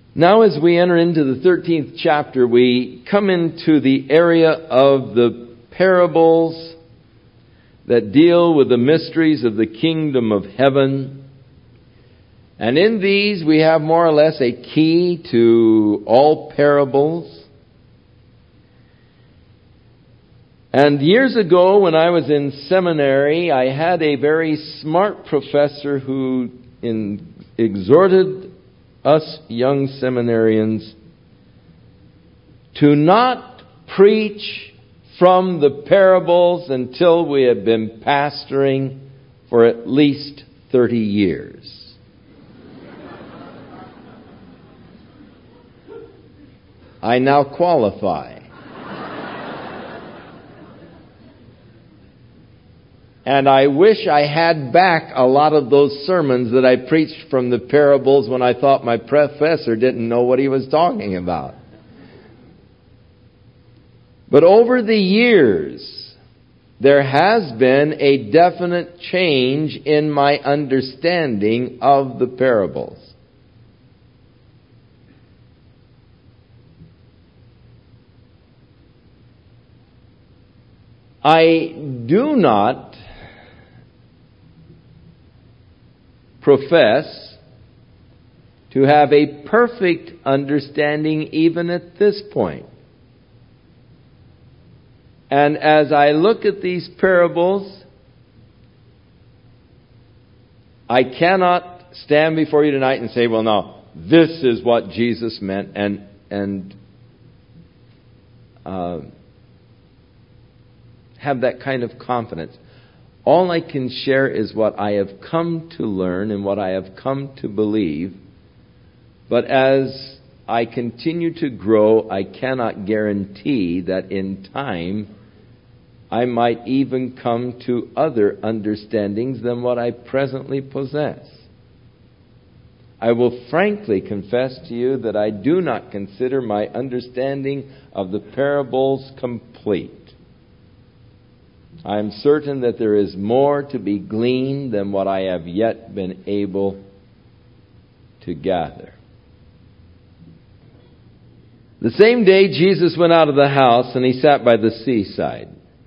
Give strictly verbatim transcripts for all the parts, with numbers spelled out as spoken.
Now as we enter into the thirteenth chapter, we come into the area of the parables that deal with the mysteries of the kingdom of heaven. And in these we have more or less a key to all parables. And years ago when I was in seminary, I had a very smart professor who in, exhorted us young seminarians to not preach from the parables until we had been pastoring for at least thirty years. I now qualify. And I wish I had back a lot of those sermons that I preached from the parables when I thought my professor didn't know what he was talking about. But over the years, there has been a definite change in my understanding of the parables. I do not profess to have a perfect understanding even at this point. And as I look at these parables, I cannot stand before you tonight and say, well, no, this is what Jesus meant, and and uh, have that kind of confidence. All I can share is what I have come to learn and what I have come to believe. But as I continue to grow, I cannot guarantee that in time I might even come to other understandings than what I presently possess. I will frankly confess to you that I do not consider my understanding of the parables complete. I am certain that there is more to be gleaned than what I have yet been able to gather. The same day Jesus went out of the house, and he sat by the seaside.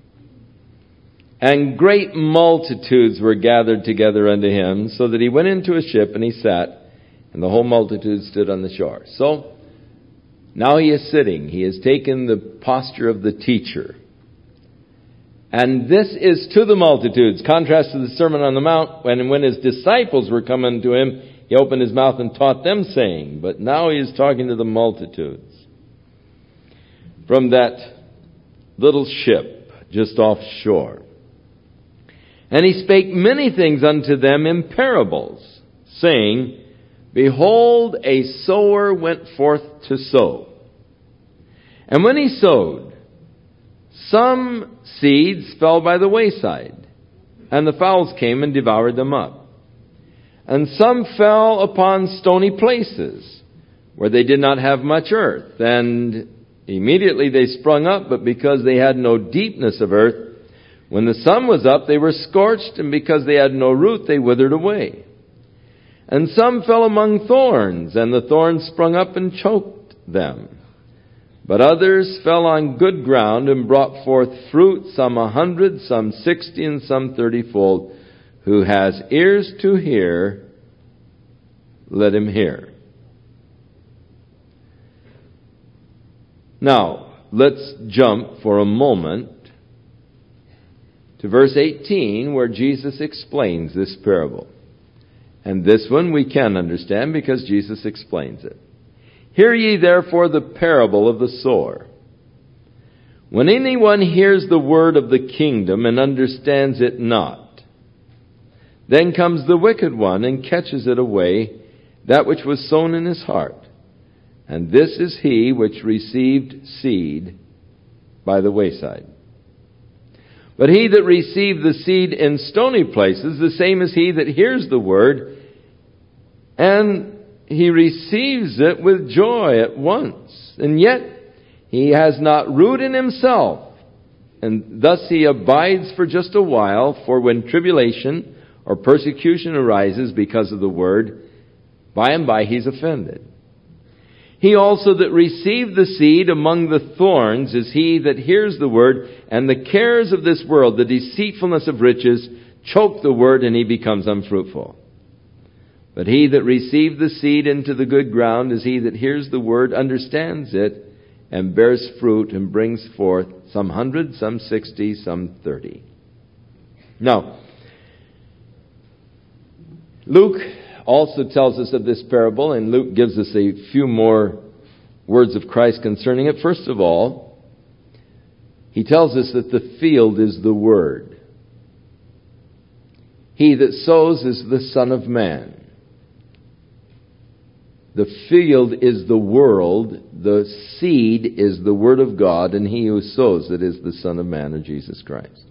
And great multitudes were gathered together unto him, so that he went into a ship, and he sat, and the whole multitude stood on the shore. So, now he is sitting. He has taken the posture of the teacher. And this is to the multitudes. Contrast to the Sermon on the Mount, when when his disciples were coming to him, he opened his mouth and taught them, saying, but now he is talking to the multitudes. From that little ship just offshore. And he spake many things unto them in parables, saying, behold, a sower went forth to sow. And when he sowed, some seeds fell by the wayside, and the fowls came and devoured them up. And some fell upon stony places, where they did not have much earth. And immediately they sprung up, but because they had no deepness of earth, when the sun was up, they were scorched, and because they had no root, they withered away. And some fell among thorns, and the thorns sprung up and choked them. But others fell on good ground and brought forth fruit, some a hundred, some sixty, and some thirtyfold. Who has ears to hear, let him hear. Now, let's jump for a moment to verse eighteen, where Jesus explains this parable. And this one we can understand because Jesus explains it. Hear ye therefore the parable of the sower. When anyone hears the word of the kingdom and understands it not, then comes the wicked one and catches it away, that which was sown in his heart. And this is he which received seed by the wayside. But he that received the seed in stony places, the same as he that hears the word, and he receives it with joy at once, and yet he has not root in himself, and thus he abides for just a while. For when tribulation or persecution arises because of the word, by and by he's offended. He also that received the seed among the thorns is he that hears the word, and the cares of this world, the deceitfulness of riches, choke the word, and he becomes unfruitful. But he that received the seed into the good ground is he that hears the word, understands it, and bears fruit, and brings forth some hundred, some sixty, some thirty. Now, Luke also tells us of this parable, and Luke gives us a few more words of Christ concerning it. First of all, he tells us that the field is the Word. He that sows is the Son of Man. The field is the world, the seed is the Word of God, and he who sows it is the Son of Man, or Jesus Christ.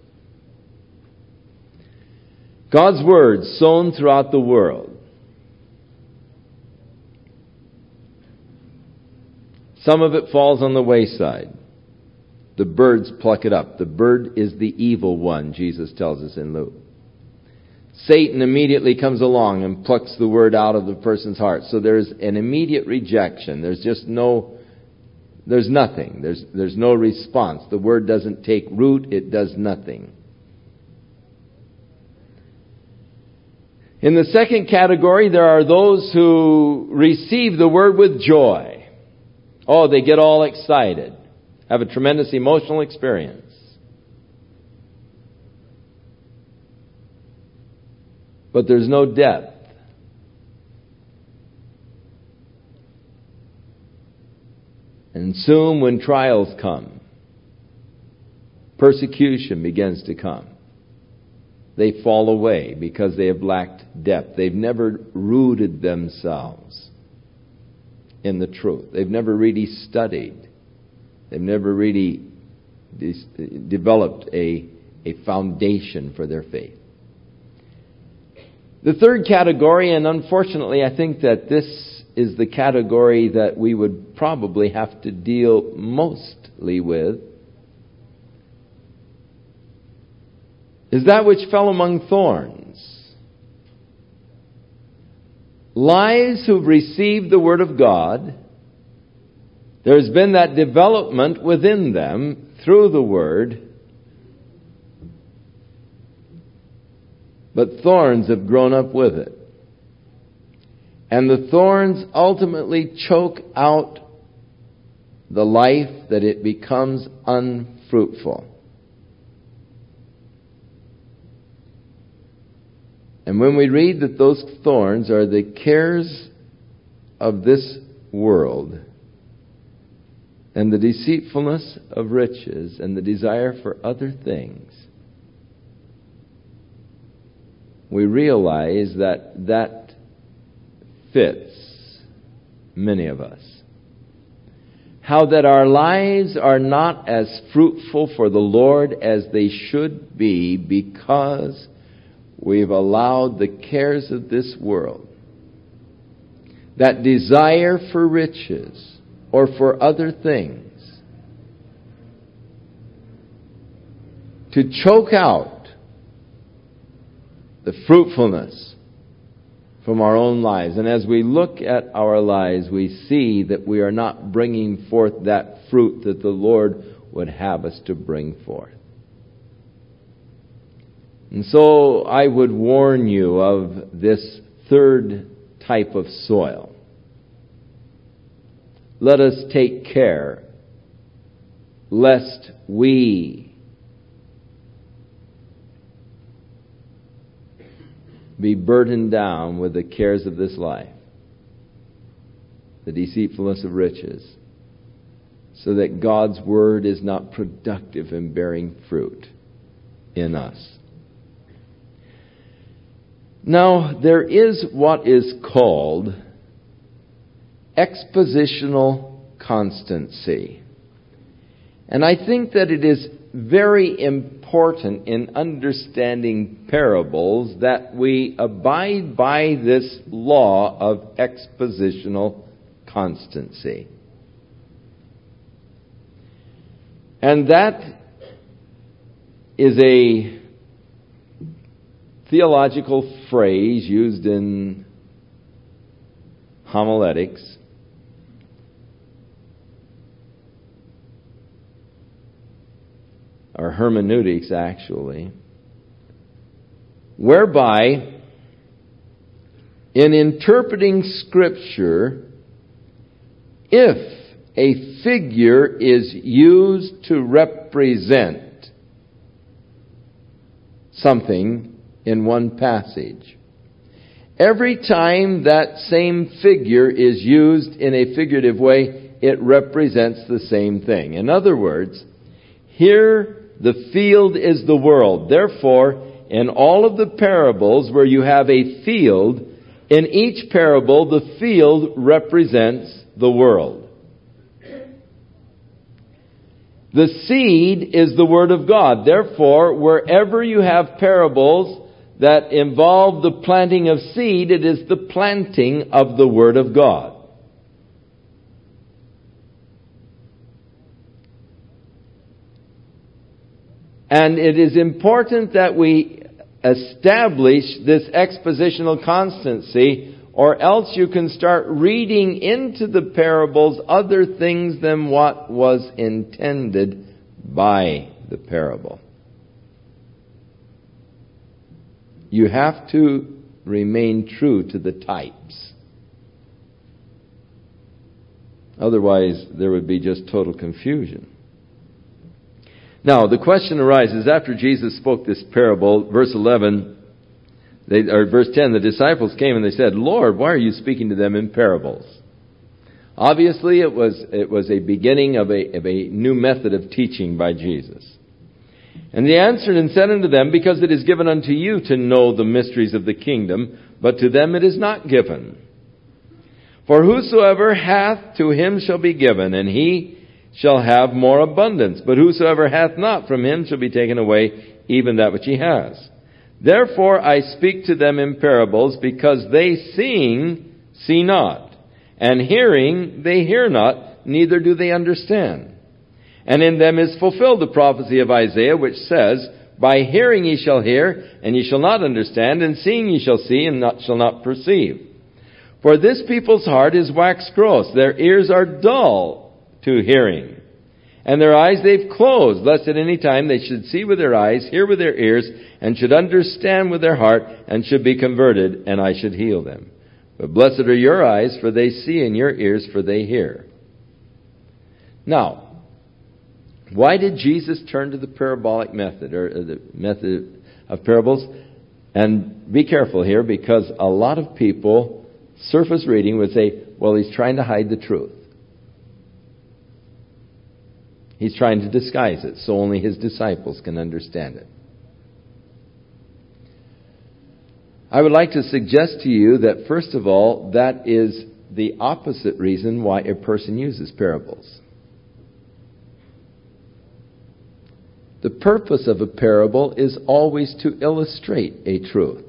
God's Word sown throughout the world. Some of it falls on the wayside. The birds pluck it up. The bird is the evil one, Jesus tells us in Luke. Satan immediately comes along and plucks the word out of the person's heart. So there's an immediate rejection. There's just no, there's nothing. There's, there's no response. The word doesn't take root. It does nothing. In the second category, there are those who receive the word with joy. Oh, they get all excited, have a tremendous emotional experience. But there's no depth. And soon when trials come, persecution begins to come, they fall away because they have lacked depth. They've never rooted themselves in the truth. They've never really studied. They've never really de- developed a, a foundation for their faith. The third category, and unfortunately I think that this is the category that we would probably have to deal mostly with, is that which fell among thorns. Lives who've received the Word of God, there's been that development within them through the Word, but thorns have grown up with it. And the thorns ultimately choke out the life that it becomes unfruitful. And when we read that those thorns are the cares of this world, and the deceitfulness of riches, and the desire for other things, we realize that that fits many of us. How that our lives are not as fruitful for the Lord as they should be because we've allowed the cares of this world, that desire for riches or for other things, to choke out the fruitfulness from our own lives. And as we look at our lives, we see that we are not bringing forth that fruit that the Lord would have us to bring forth. And so I would warn you of this third type of soil. Let us take care lest we be burdened down with the cares of this life, the deceitfulness of riches, so that God's Word is not productive in bearing fruit in us. Now, there is what is called expositional constancy. And I think that it is very important in understanding parables that we abide by this law of expositional constancy. And that is a theological phrase used in homiletics or hermeneutics actually, whereby in interpreting Scripture, if a figure is used to represent something in one passage, every time that same figure is used in a figurative way, it represents the same thing. In other words, here the field is the world. Therefore, in all of the parables where you have a field, in each parable the field represents the world. The seed is the Word of God. Therefore, wherever you have parables that involve the planting of seed, it is the planting of the Word of God. And it is important that we establish this expositional constancy, or else you can start reading into the parables other things than what was intended by the parable. You have to remain true to the types. Otherwise, there would be just total confusion. Now, the question arises, after Jesus spoke this parable, verse eleven, they, or verse ten, the disciples came and they said, "Lord, why are you speaking to them in parables?" Obviously, it was, it was a beginning of a, of a new method of teaching by Jesus. And he answered and said unto them, "Because it is given unto you to know the mysteries of the kingdom, but to them it is not given. For whosoever hath, to him shall be given, and he shall have more abundance. But whosoever hath not, from him shall be taken away even that which he has. Therefore I speak to them in parables, because they seeing see not, and hearing they hear not, neither do they understand. And in them is fulfilled the prophecy of Isaiah, which says, By hearing ye shall hear, and ye shall not understand, and seeing ye shall see, and not, shall not perceive. For this people's heart is waxed gross, their ears are dull to hearing, and their eyes they've closed, lest at any time they should see with their eyes, hear with their ears, and should understand with their heart, and should be converted, and I should heal them. But blessed are your eyes, for they see, and your ears, for they hear." Now, why did Jesus turn to the parabolic method, or the method of parables? And be careful here, because a lot of people, surface reading, would say, well, he's trying to hide the truth. He's trying to disguise it so only his disciples can understand it. I would like to suggest to you that, first of all, that is the opposite reason why a person uses parables. The purpose of a parable is always to illustrate a truth.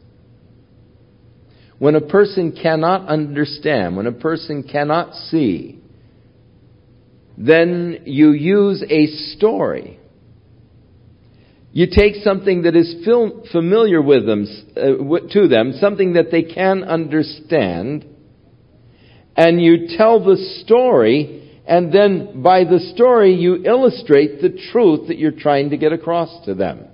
When a person cannot understand, when a person cannot see, then you use a story. You take something that is familiar with them, uh, to them, something that they can understand, and you tell the story, and then by the story you illustrate the truth that you're trying to get across to them.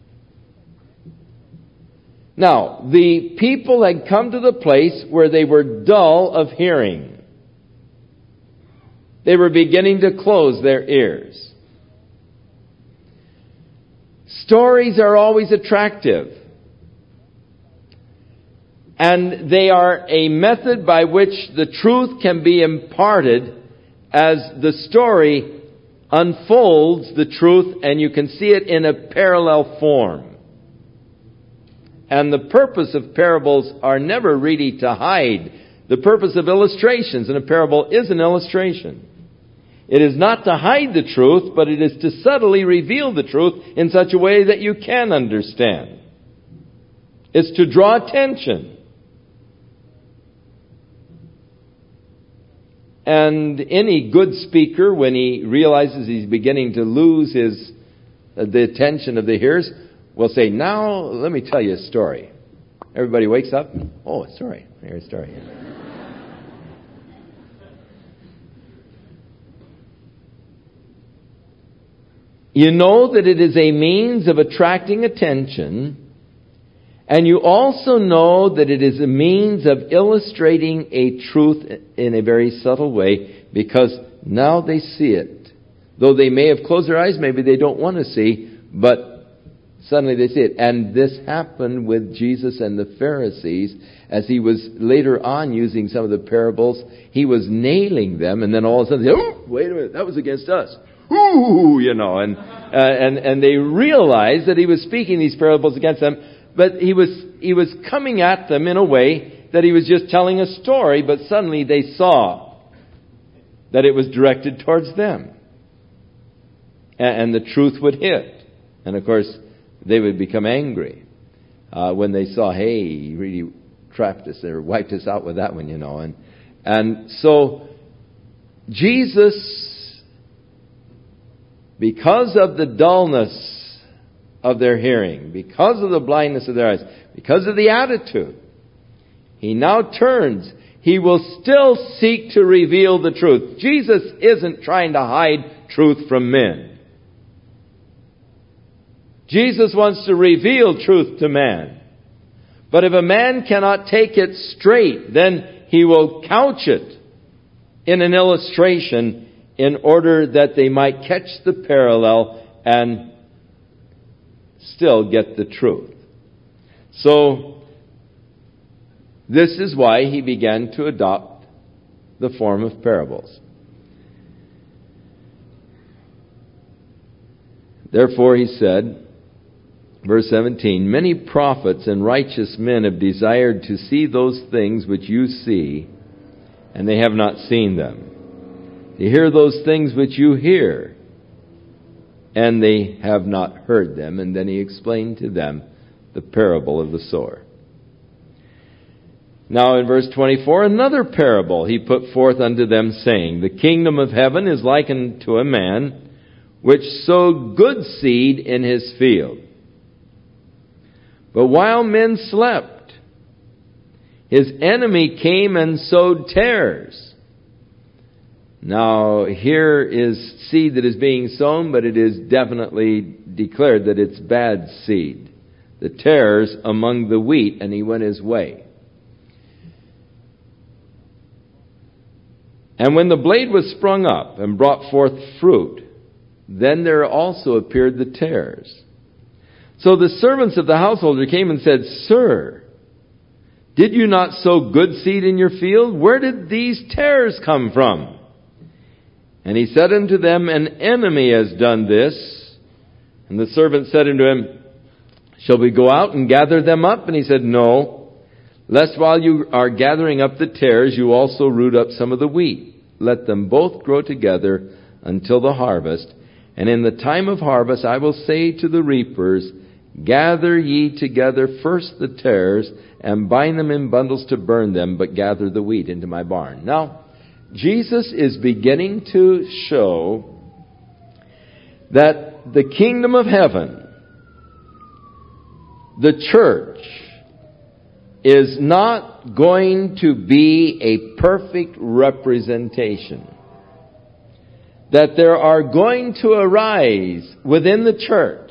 Now, the people had come to the place where they were dull of hearing. They were beginning to close their ears. Stories are always attractive. And they are a method by which the truth can be imparted as the story unfolds the truth, and you can see it in a parallel form. And the purpose of parables are never really to hide. The purpose of illustrations in a parable is an illustration. It is not to hide the truth, but it is to subtly reveal the truth in such a way that you can understand. It's to draw attention. And any good speaker, when he realizes he's beginning to lose his uh, the attention of the hearers, will say, "Now, let me tell you a story." Everybody wakes up. Oh, a story. Here's a story. You know that it is a means of attracting attention, and you also know that it is a means of illustrating a truth in a very subtle way, because now they see it. Though they may have closed their eyes, maybe they don't want to see, but suddenly they see it. And this happened with Jesus and the Pharisees as he was later on using some of the parables. He was nailing them, and then all of a sudden, oh, wait a minute, that was against us. Ooh, you know, and, uh, and, and they realized that he was speaking these parables against them, but he was, he was coming at them in a way that he was just telling a story, but suddenly they saw that it was directed towards them. And, and the truth would hit. And of course, they would become angry uh, when they saw, hey, he really trapped us or wiped us out with that one, you know. And, and so Jesus, because of the dullness of their hearing, because of the blindness of their eyes, because of the attitude, he now turns. He will still seek to reveal the truth. Jesus isn't trying to hide truth from men. Jesus wants to reveal truth to man. But if a man cannot take it straight, then he will couch it in an illustration in order that they might catch the parallel and still get the truth. So, this is why he began to adopt the form of parables. Therefore, he said, verse seventeen, many prophets and righteous men have desired to see those things which you see, and they have not seen them. To hear those things which you hear, and they have not heard them. And then he explained to them the parable of the sower. Now in verse twenty-four, another parable he put forth unto them, saying, the kingdom of heaven is likened to a man which sowed good seed in his field. But while men slept, his enemy came and sowed tares. Now, here is seed that is being sown, but it is definitely declared that it's bad seed. The tares among the wheat, and he went his way. And when the blade was sprung up and brought forth fruit, then there also appeared the tares. So the servants of the householder came and said, Sir, did you not sow good seed in your field? Where did these tares come from? And he said unto them, An enemy has done this. And the servant said unto him, Shall we go out and gather them up? And he said, No, lest while you are gathering up the tares, you also root up some of the wheat. Let them both grow together until the harvest. And in the time of harvest I will say to the reapers, Gather ye together first the tares, and bind them in bundles to burn them, but gather the wheat into my barn. Now, Jesus is beginning to show that the kingdom of heaven, the church, is not going to be a perfect representation. That there are going to arise within the church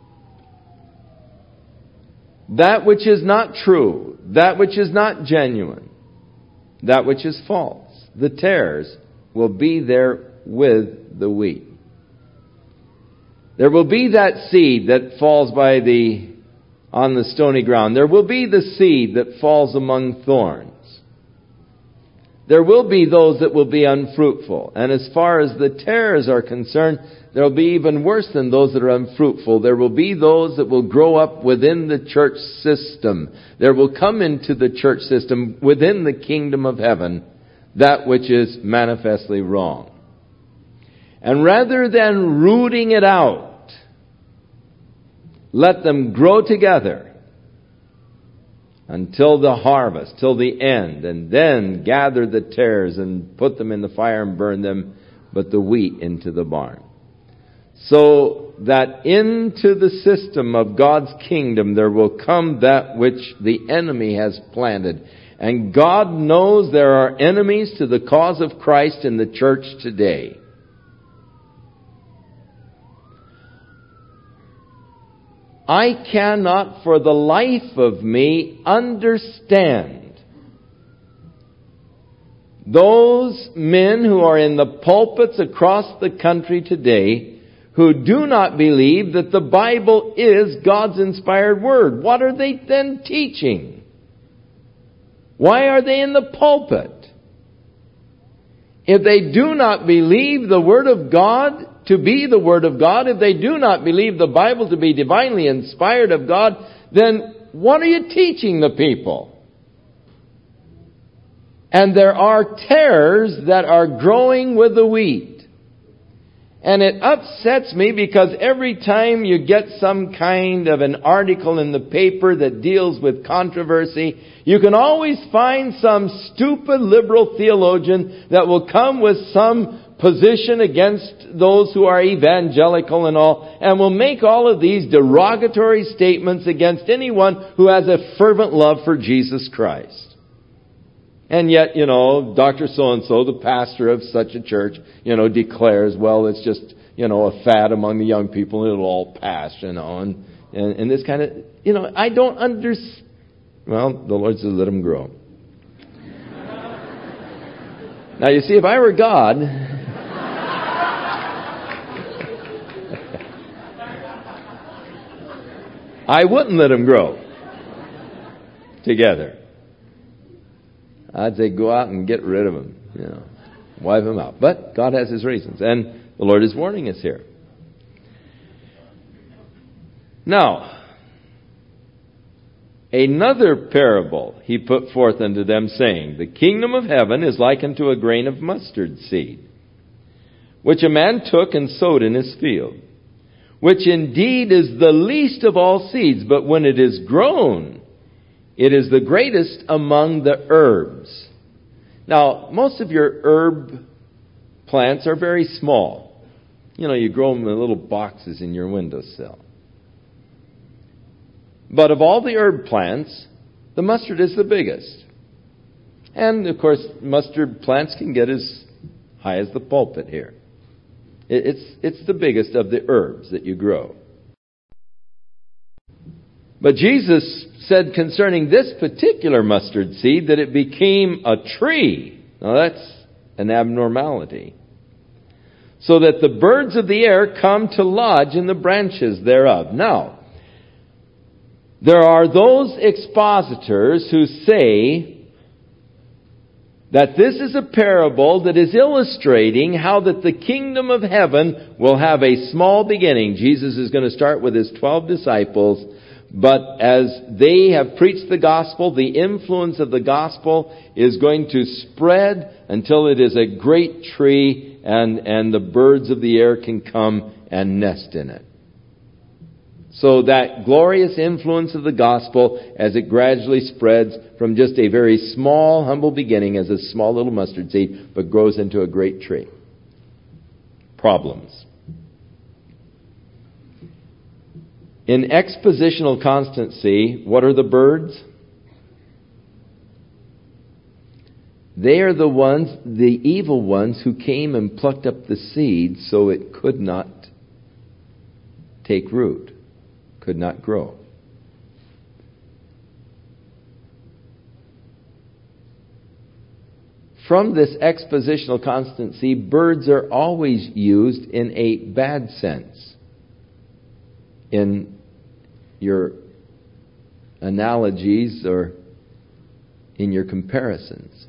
that which is not true, that which is not genuine, that which is false. The tares will be there with the wheat. There will be that seed that falls by the on the stony ground. There will be the seed that falls among thorns. There will be those that will be unfruitful. And as far as the tares are concerned, there will be even worse than those that are unfruitful. There will be those that will grow up within the church system. There will come into the church system within the kingdom of heaven that which is manifestly wrong. And rather than rooting it out, let them grow together until the harvest, till the end, and then gather the tares and put them in the fire and burn them, but the wheat into the barn. So that into the system of God's kingdom there will come that which the enemy has planted. And God knows there are enemies to the cause of Christ in the church today. I cannot for the life of me understand those men who are in the pulpits across the country today who do not believe that the Bible is God's inspired Word. What are they then teaching? Why are they in the pulpit? If they do not believe the Word of God to be the Word of God, if they do not believe the Bible to be divinely inspired of God, then what are you teaching the people? And there are tares that are growing with the wheat. And it upsets me because every time you get some kind of an article in the paper that deals with controversy, you can always find some stupid liberal theologian that will come with some position against those who are evangelical and all, and will make all of these derogatory statements against anyone who has a fervent love for Jesus Christ. And yet, you know, Doctor So-and-so, the pastor of such a church, you know, declares, well, it's just, you know, a fad among the young people and it'll all pass, you know, and, and, and this kind of, you know, I don't understand. Well, the Lord says, let them grow. Now, you see, if I were God, I wouldn't let them grow together. I'd say go out and get rid of them, you know, wipe them out. But God has His reasons, and the Lord is warning us here. Now, another parable He put forth unto them, saying, the kingdom of heaven is like unto a grain of mustard seed, which a man took and sowed in his field, which indeed is the least of all seeds, but when it is grown, it is the greatest among the herbs. Now, most of your herb plants are very small. You know, you grow them in little boxes in your windowsill. But of all the herb plants, the mustard is the biggest. And, of course, mustard plants can get as high as the pulpit here. It's, it's the biggest of the herbs that you grow. But Jesus said concerning this particular mustard seed that it became a tree. Now that's an abnormality. So that the birds of the air come to lodge in the branches thereof. Now, there are those expositors who say that this is a parable that is illustrating how that the kingdom of heaven will have a small beginning. Jesus is going to start with His twelve disciples. But as they have preached the gospel, the influence of the gospel is going to spread until it is a great tree and, and the birds of the air can come and nest in it. So that glorious influence of the gospel, as it gradually spreads from just a very small, humble beginning as a small little mustard seed, but grows into a great tree. Problems. In expositional constancy, what are the birds? They are the ones, the evil ones, who came and plucked up the seed so it could not take root, could not grow. From this expositional constancy, birds are always used in a bad sense. In your analogies or in your comparisons.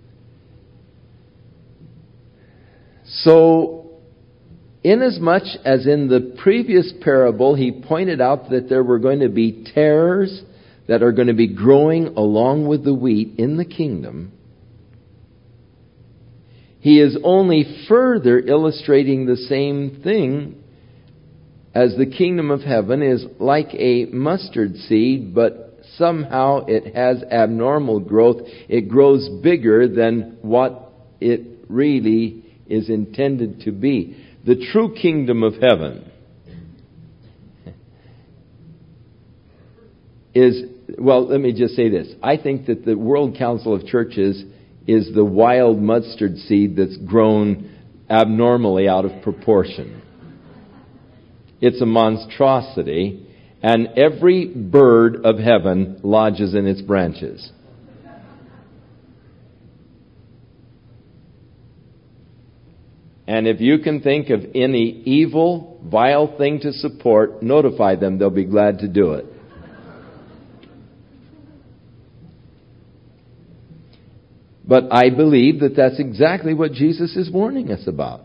So, inasmuch as in the previous parable He pointed out that there were going to be tares that are going to be growing along with the wheat in the kingdom, He is only further illustrating the same thing, as the kingdom of heaven is like a mustard seed, but somehow it has abnormal growth. It grows bigger than what it really is intended to be. The true kingdom of heaven is, well, let me just say this. I think that the World Council of Churches is the wild mustard seed that's grown abnormally out of proportion. It's a monstrosity, and every bird of heaven lodges in its branches. And if you can think of any evil, vile thing to support, notify them. They'll be glad to do it. But I believe that that's exactly what Jesus is warning us about.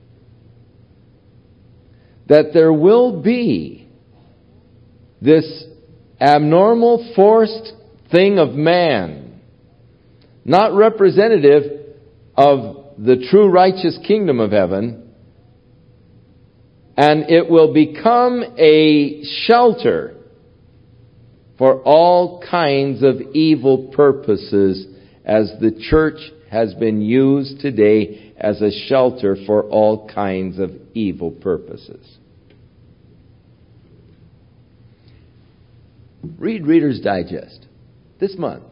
That there will be this abnormal, forced thing of man, not representative of the true righteous kingdom of heaven, and it will become a shelter for all kinds of evil purposes, as the church has been used today as a shelter for all kinds of evil purposes. Read Reader's Digest this month.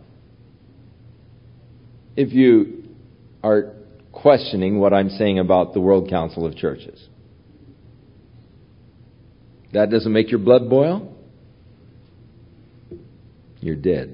If you are questioning what I'm saying about the World Council of Churches, that doesn't make your blood boil? You're dead.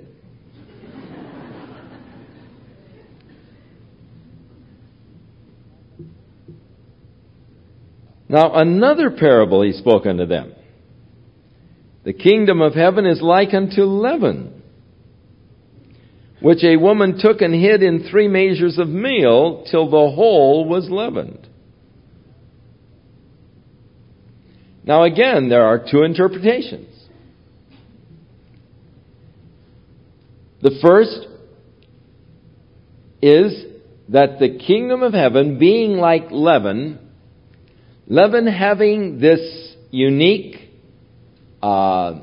Now, another parable he spoke unto them. The kingdom of heaven is like unto leaven, which a woman took and hid in three measures of meal till the whole was leavened. Now again, there are two interpretations. The first is that the kingdom of heaven, being like leaven, leaven having this unique uh,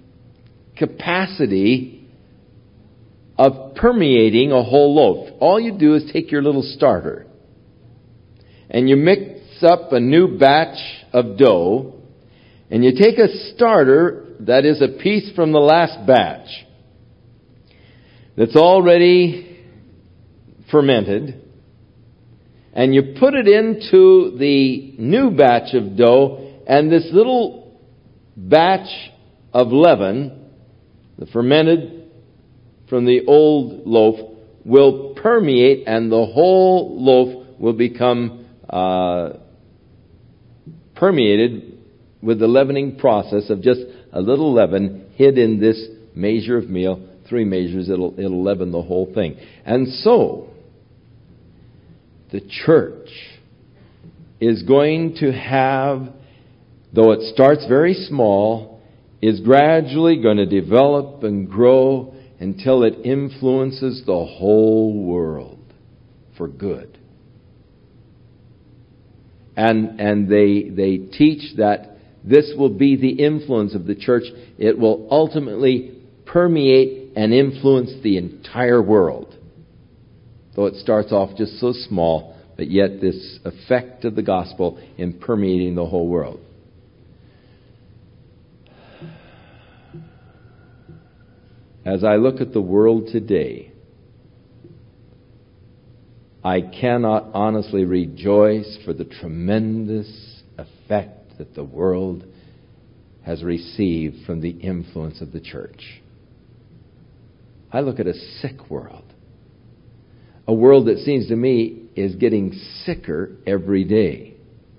capacity of permeating a whole loaf. All you do is take your little starter and you mix up a new batch of dough, and you take a starter that is a piece from the last batch that's already fermented, and you put it into the new batch of dough, and this little batch of leaven, the fermented from the old loaf, will permeate, and the whole loaf will become uh, permeated with the leavening process of just a little leaven hid in this measure of meal. Three measures, it'll, it'll leaven the whole thing. And so, the church is going to have, though it starts very small, is gradually going to develop and grow until it influences the whole world for good. And and they they teach that this will be the influence of the church. It will ultimately permeate and influence the entire world. Though it starts off just so small, but yet this effect of the gospel in permeating the whole world. As I look at the world today, I cannot honestly rejoice for the tremendous effect that the world has received from the influence of the church. I look at a sick world. A world that seems to me is getting sicker every day.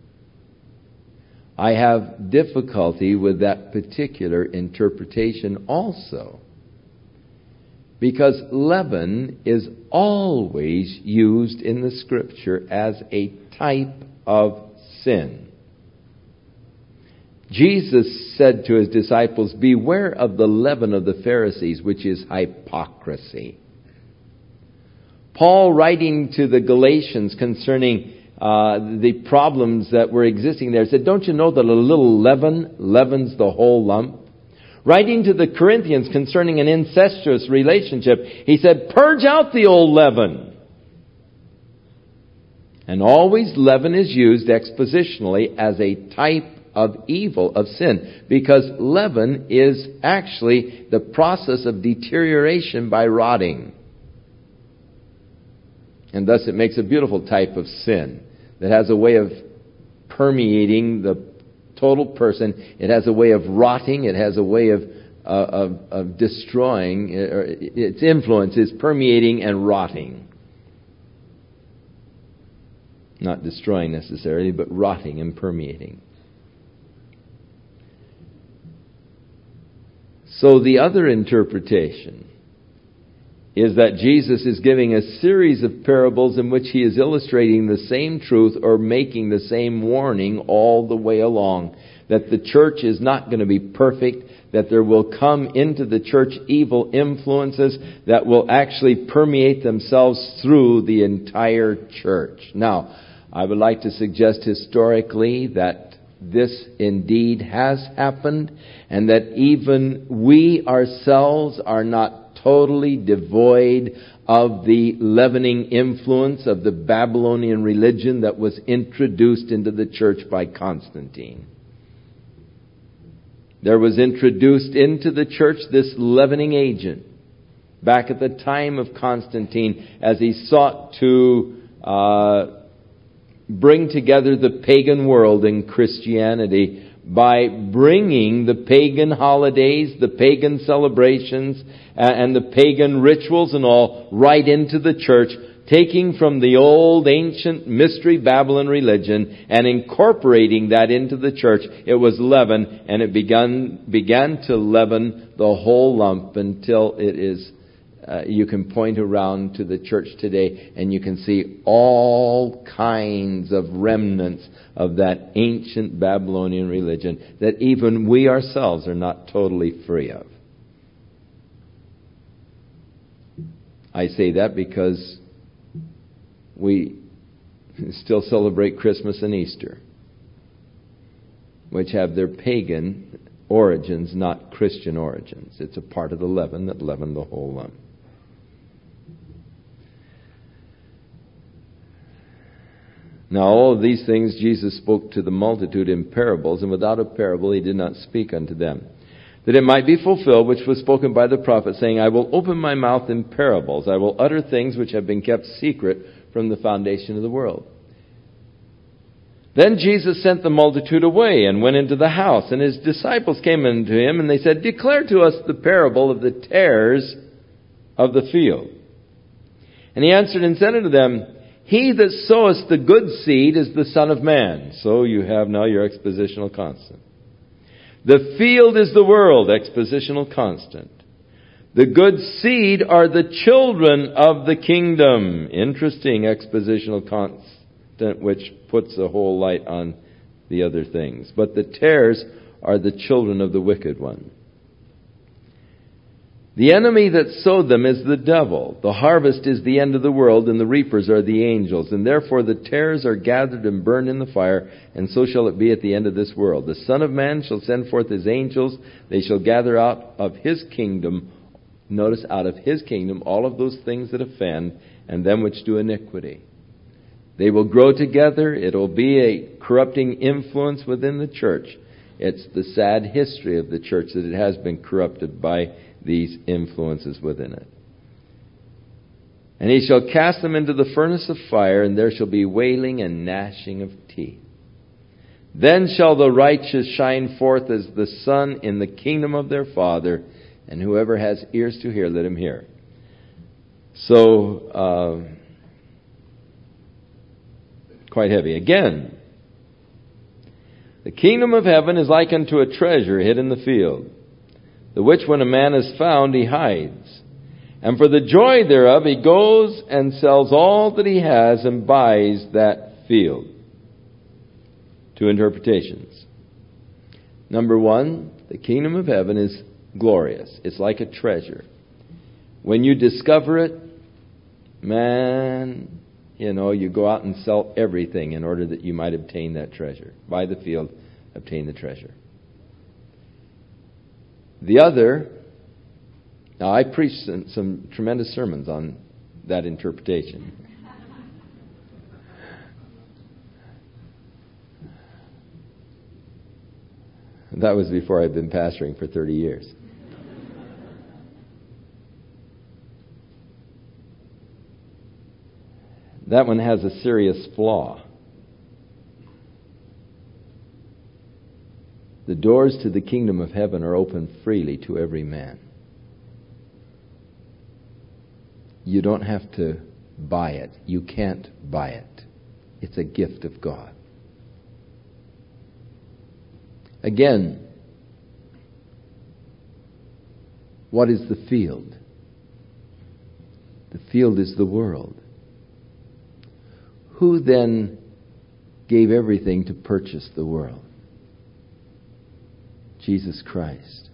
I have difficulty with that particular interpretation also, because leaven is always used in the Scripture as a type of sin. Jesus said to his disciples, "Beware of the leaven of the Pharisees, which is hypocrisy." Paul, writing to the Galatians concerning uh, the problems that were existing there, said, "Don't you know that a little leaven leavens the whole lump?" Writing to the Corinthians concerning an incestuous relationship, he said, "Purge out the old leaven." And always leaven is used expositionally as a type of evil, of sin, because leaven is actually the process of deterioration by rotting. And thus it makes a beautiful type of sin that has a way of permeating the total person. It has a way of rotting. It has a way of uh, of, of destroying. Its influence is permeating and rotting. Not destroying necessarily, but rotting and permeating. So the other interpretation is that Jesus is giving a series of parables in which he is illustrating the same truth or making the same warning all the way along. That the church is not going to be perfect, that there will come into the church evil influences that will actually permeate themselves through the entire church. Now, I would like to suggest historically that this indeed has happened, and that even we ourselves are not totally devoid of the leavening influence of the Babylonian religion that was introduced into the church by Constantine. There was introduced into the church this leavening agent back at the time of Constantine as he sought to uh, bring together the pagan world and Christianity by bringing the pagan holidays, the pagan celebrations, and the pagan rituals and all right into the church, taking from the old ancient mystery Babylon religion and incorporating that into the church. It was leaven, and it began began to leaven the whole lump until it is Uh, you can point around to the church today and you can see all kinds of remnants of that ancient Babylonian religion that even we ourselves are not totally free of. I say that because we still celebrate Christmas and Easter, which have their pagan origins, not Christian origins. It's a part of the leaven that leavened the whole lump. Now all of these things Jesus spoke to the multitude in parables, and without a parable he did not speak unto them. That it might be fulfilled which was spoken by the prophet, saying, I will open my mouth in parables. I will utter things which have been kept secret from the foundation of the world. Then Jesus sent the multitude away and went into the house, and his disciples came unto him, and they said, Declare to us the parable of the tares of the field. And he answered and said unto them, He that soweth the good seed is the Son of Man. So you have now your expositional constant. The field is the world, expositional constant. The good seed are the children of the kingdom. Interesting expositional constant, which puts a whole light on the other things. But the tares are the children of the wicked one. The enemy that sowed them is the devil. The harvest is the end of the world, and the reapers are the angels. And therefore the tares are gathered and burned in the fire, and so shall it be at the end of this world. The Son of Man shall send forth his angels. They shall gather out of his kingdom, notice, out of his kingdom, all of those things that offend, and them which do iniquity. They will grow together. It will be a corrupting influence within the church. It's the sad history of the church that it has been corrupted by these influences within it. And he shall cast them into the furnace of fire, and there shall be wailing and gnashing of teeth. Then shall the righteous shine forth as the sun in the kingdom of their Father, and whoever has ears to hear, let him hear. So, uh, quite heavy. Again, the kingdom of heaven is like unto a treasure hid in the field, the which when a man is found, he hides. And for the joy thereof, he goes and sells all that he has and buys that field. Two interpretations. Number one, the kingdom of heaven is glorious. It's like a treasure. When you discover it, man, you know, you go out and sell everything in order that you might obtain that treasure. Buy the field, obtain the treasure. The other, now I preached some, some tremendous sermons on that interpretation. That was before I'd been pastoring for thirty years. That one has a serious flaw. The doors to the kingdom of heaven are open freely to every man. You don't have to buy it. You can't buy it. It's a gift of God. Again, what is the field? The field is the world. Who then gave everything to purchase the world? Jesus Christ.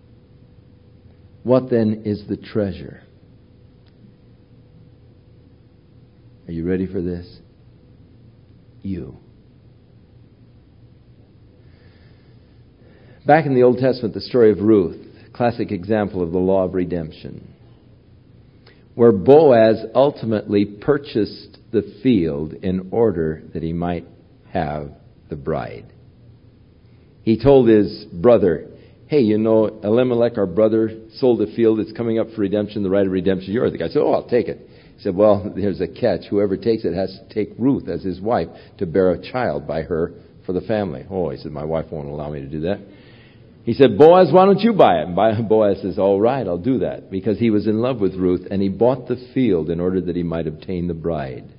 What then is the treasure? Are you ready for this? You. Back in the Old Testament, the story of Ruth, classic example of the law of redemption, where Boaz ultimately purchased the field in order that he might have the bride. He told his brother, hey, you know, Elimelech, our brother, sold a field. It's coming up for redemption, the right of redemption. You're the guy. So, oh, I'll take it. He said, well, there's a catch. Whoever takes it has to take Ruth as his wife to bear a child by her for the family. Oh, he said, my wife won't allow me to do that. He said, Boaz, why don't you buy it? And Boaz says, all right, I'll do that. Because he was in love with Ruth, and he bought the field in order that he might obtain the bride.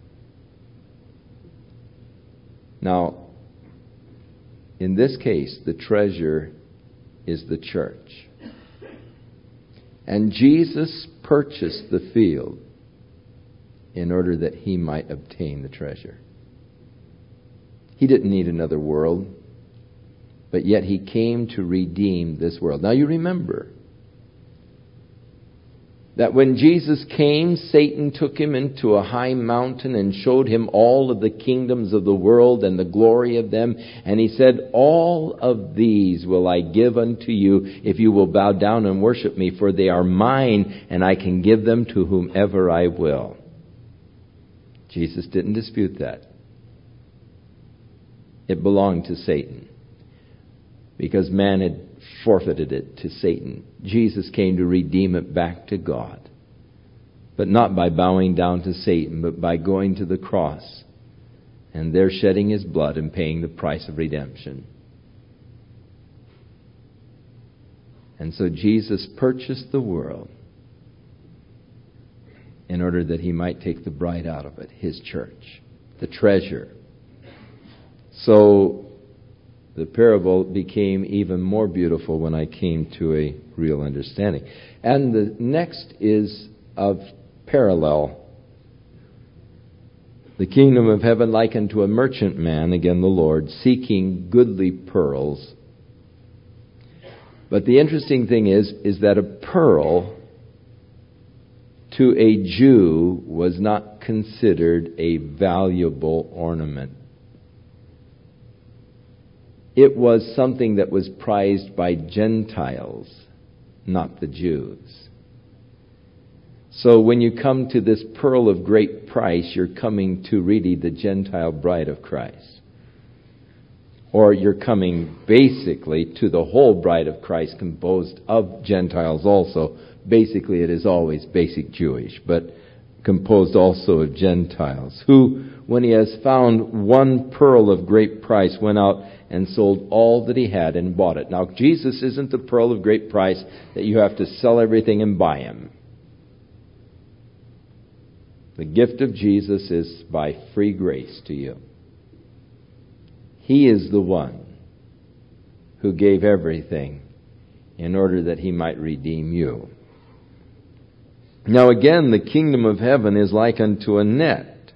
Now, in this case, the treasure is the church. And Jesus purchased the field in order that he might obtain the treasure. He didn't need another world, but yet he came to redeem this world. Now you remember that when Jesus came, Satan took him into a high mountain and showed him all of the kingdoms of the world and the glory of them. And he said, all of these will I give unto you if you will bow down and worship me, for they are mine and I can give them to whomever I will. Jesus didn't dispute that. It belonged to Satan because man had forfeited it to Satan. Jesus came to redeem it back to God. But not by bowing down to Satan, but by going to the cross and there shedding his blood and paying the price of redemption. And so Jesus purchased the world in order that he might take the bride out of it, his church, the treasure. So the parable became even more beautiful when I came to a real understanding. And the next is of parallel. The kingdom of heaven likened to a merchant man, again the Lord, seeking goodly pearls. But the interesting thing is, is that a pearl to a Jew was not considered a valuable ornament. It was something that was prized by Gentiles, not the Jews. So when you come to this pearl of great price, you're coming to really the Gentile bride of Christ. Or you're coming basically to the whole bride of Christ composed of Gentiles also. Basically it is always basic Jewish, but composed also of Gentiles, who, when he has found one pearl of great price, went out and sold all that he had and bought it. Now, Jesus isn't the pearl of great price that you have to sell everything and buy him. The gift of Jesus is by free grace to you. He is the one who gave everything in order that he might redeem you. Now again, the kingdom of heaven is like unto a net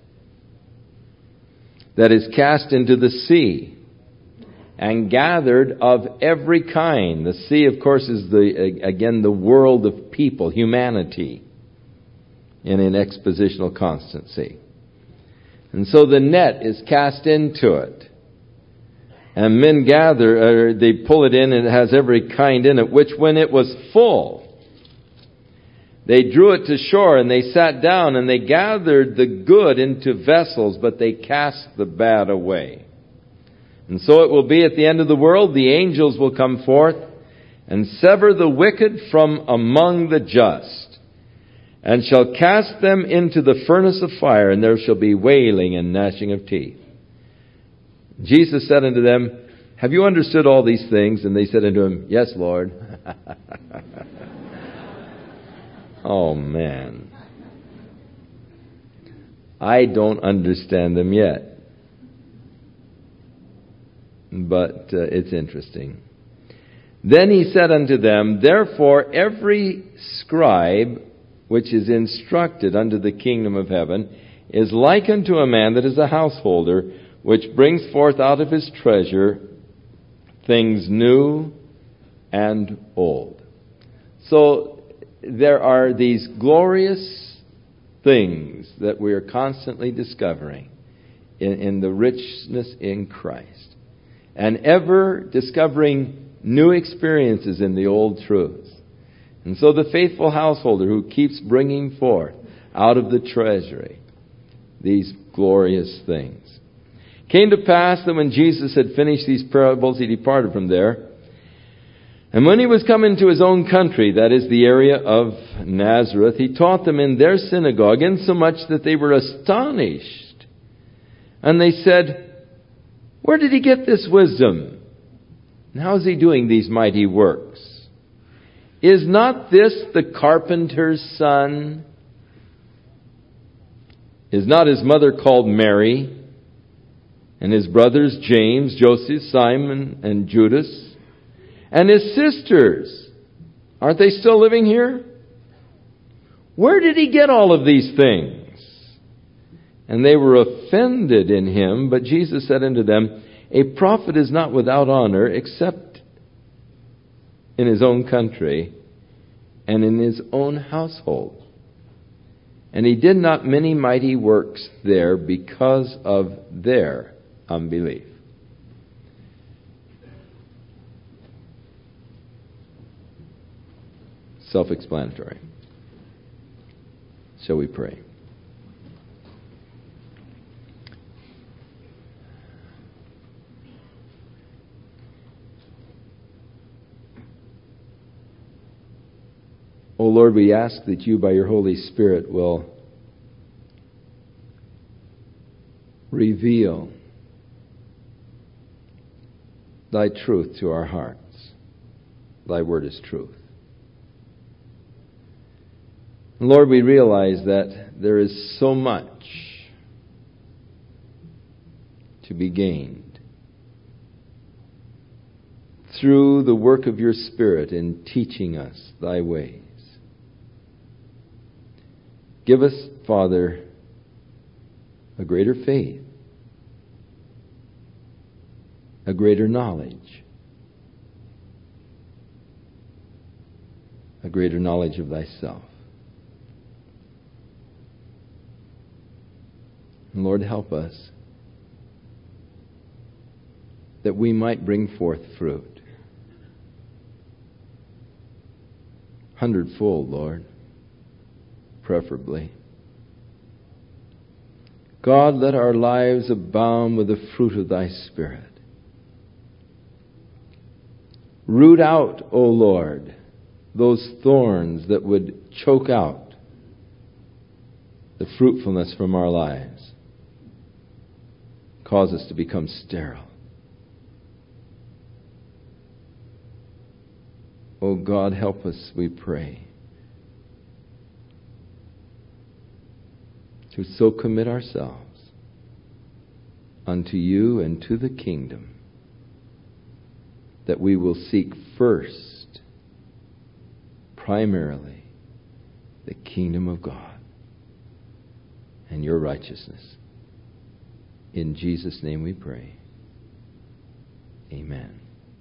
that is cast into the sea and gathered of every kind. The sea, of course, is the again the world of people, humanity, in an expositional constancy. And so the net is cast into it. And men gather, or they pull it in, and it has every kind in it, which when it was full, they drew it to shore, and they sat down, and they gathered the good into vessels, but they cast the bad away. And so it will be at the end of the world, the angels will come forth and sever the wicked from among the just, and shall cast them into the furnace of fire, and there shall be wailing and gnashing of teeth. Jesus said unto them, have you understood all these things? And they said unto him, Yes, Lord. Oh, man. I don't understand them yet. But uh, it's interesting. Then he said unto them, Therefore every scribe which is instructed unto the kingdom of heaven is like unto a man that is a householder, which brings forth out of his treasure things new and old. So there are these glorious things that we are constantly discovering in, in the richness in Christ, and ever discovering new experiences in the old truths. And so the faithful householder who keeps bringing forth out of the treasury these glorious things. Came to pass that when Jesus had finished these parables, he departed from there. And when he was come into his own country, that is the area of Nazareth, he taught them in their synagogue, insomuch that they were astonished. And they said, Where did he get this wisdom? And how is he doing these mighty works? Is not this the carpenter's son? Is not his mother called Mary? And his brothers James, Joseph, Simon, and Judas? And his sisters, aren't they still living here? Where did he get all of these things? And they were offended in him, but Jesus said unto them, A prophet is not without honor, except in his own country and in his own household. And he did not many mighty works there because of their unbelief. Self-explanatory. Shall we pray? O Lord, we ask that you, by your Holy Spirit, will reveal thy truth to our hearts. Thy word is truth. And Lord, we realize that there is so much to be gained through the work of your Spirit in teaching us thy ways. Give us, Father, a greater faith, a greater knowledge, a greater knowledge of thyself. And Lord, help us that we might bring forth fruit. Hundredfold, Lord. Preferably. God, let our lives abound with the fruit of thy Spirit. Root out, O Lord, those thorns that would choke out the fruitfulness from our lives. Cause us to become sterile. O God, help us, we pray, to so commit ourselves unto you and to the kingdom that we will seek first, primarily, the kingdom of God and your righteousness. In Jesus' name we pray. Amen.